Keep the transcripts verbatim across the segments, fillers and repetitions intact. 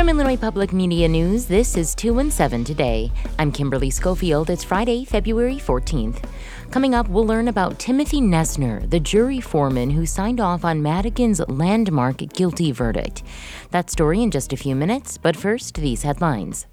From Illinois Public Media News, this is two in seven today. I'm Kimberly Schofield. It's Friday, February fourteenth. Coming up, we'll learn about Timothy Nesner, the jury foreman who signed off on Madigan's landmark guilty verdict. That story in just a few minutes, but first, these headlines.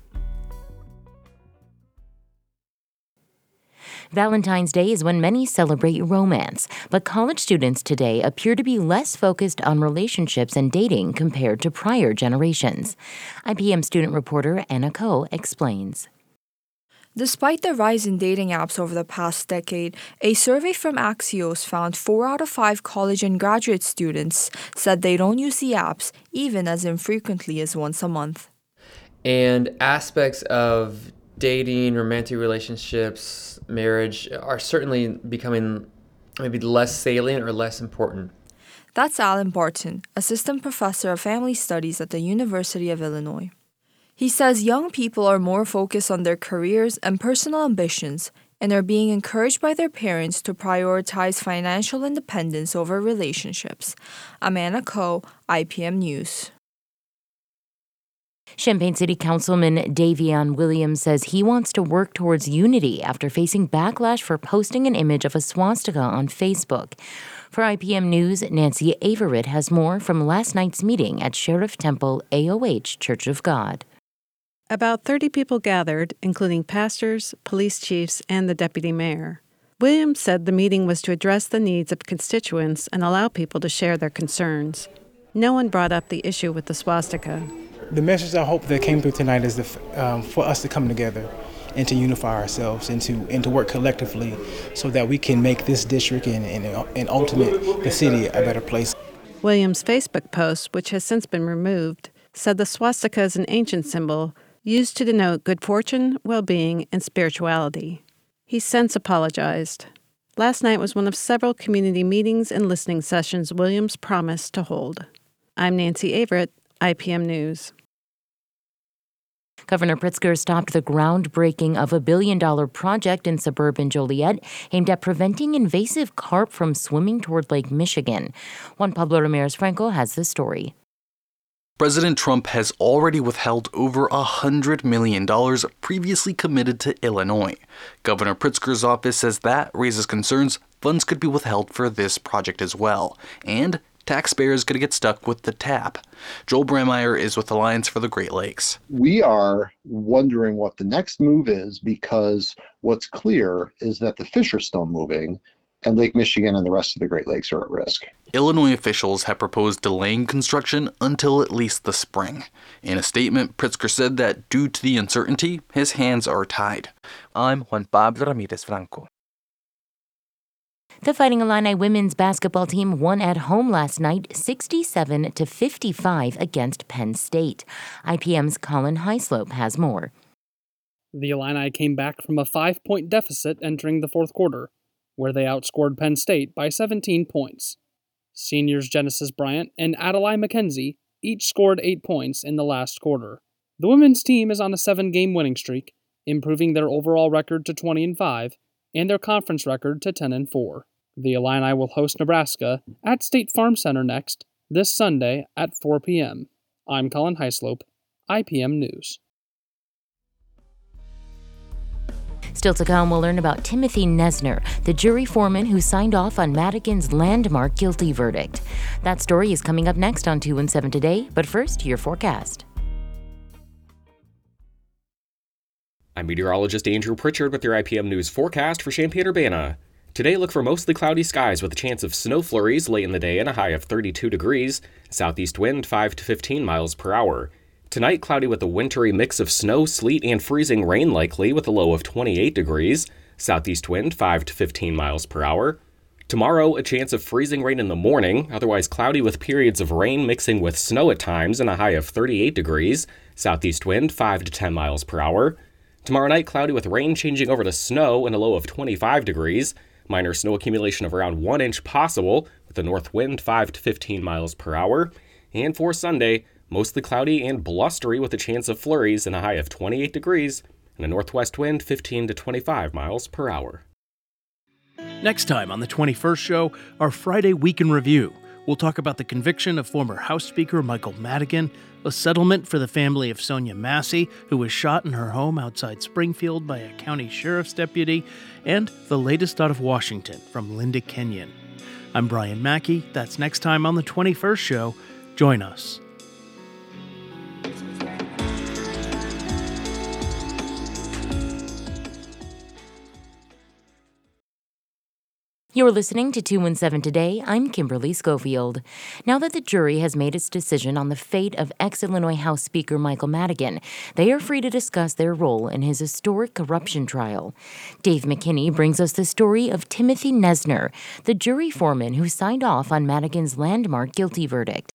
Valentine's Day is when many celebrate romance, but college students today appear to be less focused on relationships and dating compared to prior generations. I P M student reporter Anna Ko explains. Despite the rise in dating apps over the past decade, a survey from Axios found four out of five college and graduate students said they don't use the apps even as infrequently as once a month. And aspects of dating, romantic relationships, marriage are certainly becoming maybe less salient or less important. That's Alan Barton, assistant professor of family studies at the University of Illinois. He says young people are more focused on their careers and personal ambitions and are being encouraged by their parents to prioritize financial independence over relationships. I'm Anna Ko, I P M News. Champaign City Councilman Davion Williams says he wants to work towards unity after facing backlash for posting an image of a swastika on Facebook. For I P M News, Nancy Averitt has more from last night's meeting at Sheriff Temple A O H Church of God. About thirty people gathered, including pastors, police chiefs, and the deputy mayor. Williams said the meeting was to address the needs of constituents and allow people to share their concerns. No one brought up the issue with the swastika. The message I hope that came through tonight is the, um, for us to come together and to unify ourselves and to and to work collectively so that we can make this district and, and, and ultimate the city a better place. Williams' Facebook post, which has since been removed, said the swastika is an ancient symbol used to denote good fortune, well-being, and spirituality. He's since apologized. Last night was one of several community meetings and listening sessions Williams promised to hold. I'm Nancy Averitt, I P M News. Governor Pritzker stopped the groundbreaking of a billion-dollar project in suburban Joliet aimed at preventing invasive carp from swimming toward Lake Michigan. Juan Pablo Ramirez Franco has the story. President Trump has already withheld over one hundred million dollars previously committed to Illinois. Governor Pritzker's office says that raises concerns funds could be withheld for this project as well, and taxpayers could get stuck with the tap. Joel Brandmeier is with Alliance for the Great Lakes. We are wondering what the next move is because what's clear is that the fish are still moving, and Lake Michigan and the rest of the Great Lakes are at risk. Illinois officials have proposed delaying construction until at least the spring. In a statement, Pritzker said that due to the uncertainty, his hands are tied. I'm Juan Pablo Ramirez Franco. The Fighting Illini women's basketball team won at home last night sixty-seven to fifty-five against Penn State. I P M's Colin Highslope has more. The Illini came back from a five-point deficit entering the fourth quarter, where they outscored Penn State by seventeen points. Seniors Genesis Bryant and Adeline McKenzie each scored eight points in the last quarter. The women's team is on a seven-game winning streak, improving their overall record to twenty and five and their conference record to ten and four. The Illini will host Nebraska at State Farm Center next, this Sunday at four p.m. I'm Colin Highslope, I P M News. Still to come, we'll learn about Timothy Nesner, the jury foreman who signed off on Madigan's landmark guilty verdict. That story is coming up next on two in seven Today, but first, your forecast. I'm meteorologist Andrew Pritchard with your I P M News forecast for Champaign-Urbana. Today, look for mostly cloudy skies with a chance of snow flurries late in the day and a high of thirty-two degrees. Southeast wind five to fifteen miles per hour. Tonight, cloudy with a wintry mix of snow, sleet, and freezing rain likely with a low of twenty-eight degrees. Southeast wind five to fifteen miles per hour. Tomorrow, a chance of freezing rain in the morning, otherwise cloudy with periods of rain mixing with snow at times and a high of thirty-eight degrees. Southeast wind five to ten miles per hour. Tomorrow night, cloudy with rain changing over to snow and a low of twenty-five degrees. Minor snow accumulation of around one inch possible with a north wind five to fifteen miles per hour. And for Sunday, mostly cloudy and blustery with a chance of flurries and a high of twenty-eight degrees and a northwest wind fifteen to twenty-five miles per hour. Next time on the twenty-first show, our Friday Week in Review. We'll talk about the conviction of former House Speaker Michael Madigan, a settlement for the family of Sonia Massey, who was shot in her home outside Springfield by a county sheriff's deputy, and the latest out of Washington from Linda Kenyon. I'm Brian Mackey. That's next time on the twenty-first Show. Join us. You're listening to two one seven Today. I'm Kimberly Schofield. Now that the jury has made its decision on the fate of ex-Illinois House Speaker Michael Madigan, they are free to discuss their role in his historic corruption trial. Dave McKinney brings us the story of Timothy Nesner, the jury foreman who signed off on Madigan's landmark guilty verdict.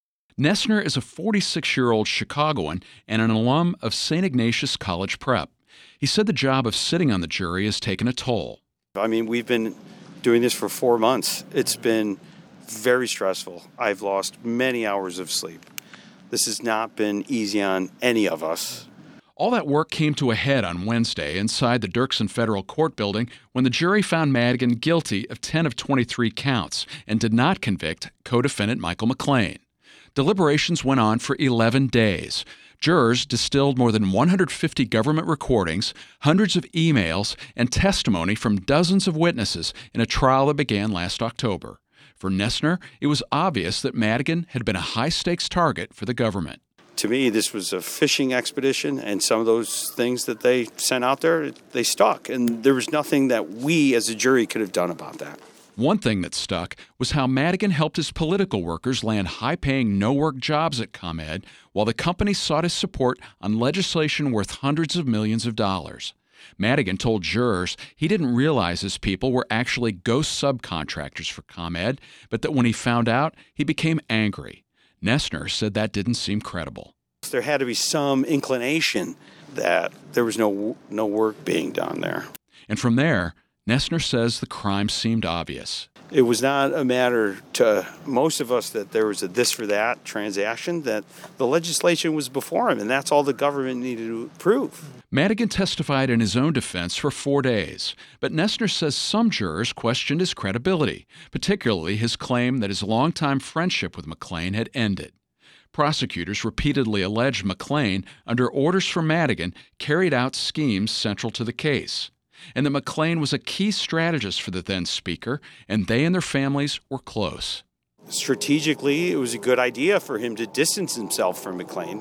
Nesner is a forty-six-year-old Chicagoan and an alum of Saint Ignatius College Prep. He said the job of sitting on the jury has taken a toll. I mean, we've been doing this for four months. It's been very stressful. I've lost many hours of sleep. This has not been easy on any of us. All that work came to a head on Wednesday inside the Dirksen Federal Court building when the jury found Madigan guilty of ten of twenty-three counts and did not convict co-defendant Michael McLean. Deliberations went on for eleven days. Jurors distilled more than one hundred fifty government recordings, hundreds of emails, and testimony from dozens of witnesses in a trial that began last October. For Nesner, it was obvious that Madigan had been a high-stakes target for the government. To me, this was a fishing expedition, and some of those things that they sent out there, they stuck. And there was nothing that we as a jury could have done about that. One thing that stuck was how Madigan helped his political workers land high-paying, no-work jobs at ComEd while the company sought his support on legislation worth hundreds of millions of dollars. Madigan told jurors he didn't realize his people were actually ghost subcontractors for ComEd, but that when he found out, he became angry. Nesner said that didn't seem credible. There had to be some inclination that there was no no work being done there. And from there, Nesner says the crime seemed obvious. It was not a matter to most of us that there was a this for that transaction, that the legislation was before him, and that's all the government needed to prove. Madigan testified in his own defense for four days, but Nesner says some jurors questioned his credibility, particularly his claim that his longtime friendship with McLean had ended. Prosecutors repeatedly alleged McLean, under orders from Madigan, carried out schemes central to the case, and that McLean was a key strategist for the then Speaker, and they and their families were close. Strategically, it was a good idea for him to distance himself from McLean,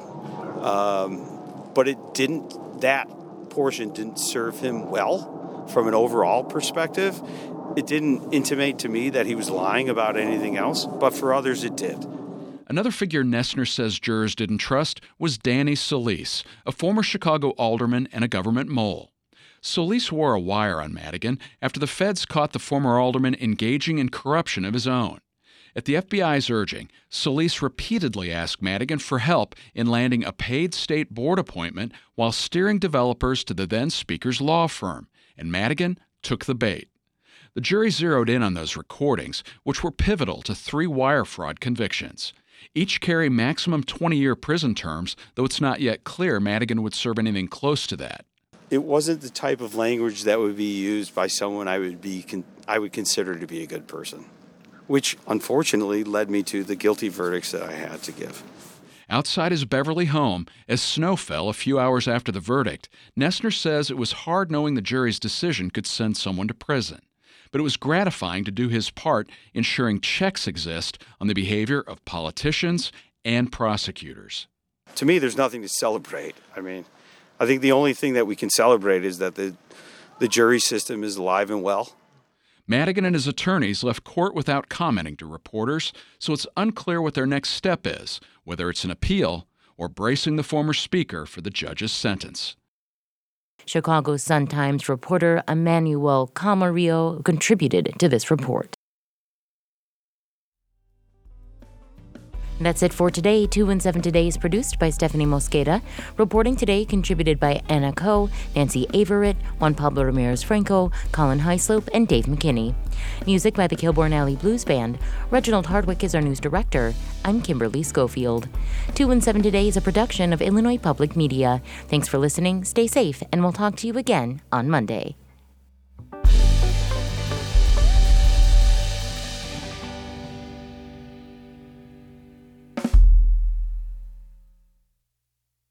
um, but it didn't. That portion didn't serve him well from an overall perspective. It didn't intimate to me that he was lying about anything else, but for others it did. Another figure Nesner says jurors didn't trust was Danny Solis, a former Chicago alderman and a government mole. Solis wore a wire on Madigan after the feds caught the former alderman engaging in corruption of his own. At the F B I's urging, Solis repeatedly asked Madigan for help in landing a paid state board appointment while steering developers to the then Speaker's law firm, and Madigan took the bait. The jury zeroed in on those recordings, which were pivotal to three wire fraud convictions. Each carry maximum twenty-year prison terms, though it's not yet clear Madigan would serve anything close to that. It wasn't the type of language that would be used by someone I would be con- I would consider to be a good person, which unfortunately led me to the guilty verdicts that I had to give. Outside his Beverly home, as snow fell a few hours after the verdict, Nesner says it was hard knowing the jury's decision could send someone to prison. But it was gratifying to do his part ensuring checks exist on the behavior of politicians and prosecutors. To me, there's nothing to celebrate. I mean, I think the only thing that we can celebrate is that the the jury system is alive and well. Madigan and his attorneys left court without commenting to reporters, so it's unclear what their next step is, whether it's an appeal or bracing the former Speaker for the judge's sentence. Chicago Sun-Times reporter Emmanuel Camarillo contributed to this report. That's it for today. two one seven Today is produced by Stephanie Mosqueda. Reporting today contributed by Anna Coe, Nancy Averett, Juan Pablo Ramirez-Franco, Colin Highslope, and Dave McKinney. Music by the Kilbourne Alley Blues Band. Reginald Hardwick is our news director. I'm Kimberly Schofield. two one seven Today is a production of Illinois Public Media. Thanks for listening, stay safe, and we'll talk to you again on Monday.